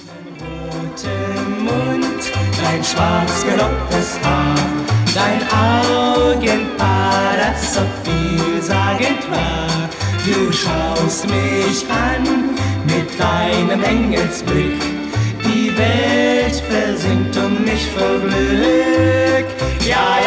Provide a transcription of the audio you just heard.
Roten Mund, dein schwarz gelocktes Haar, dein Augenpaar, das so vielsagend war. Du schaust mich an mit deinem Engelsblick, die Welt versinkt mich vor Glück. Ja,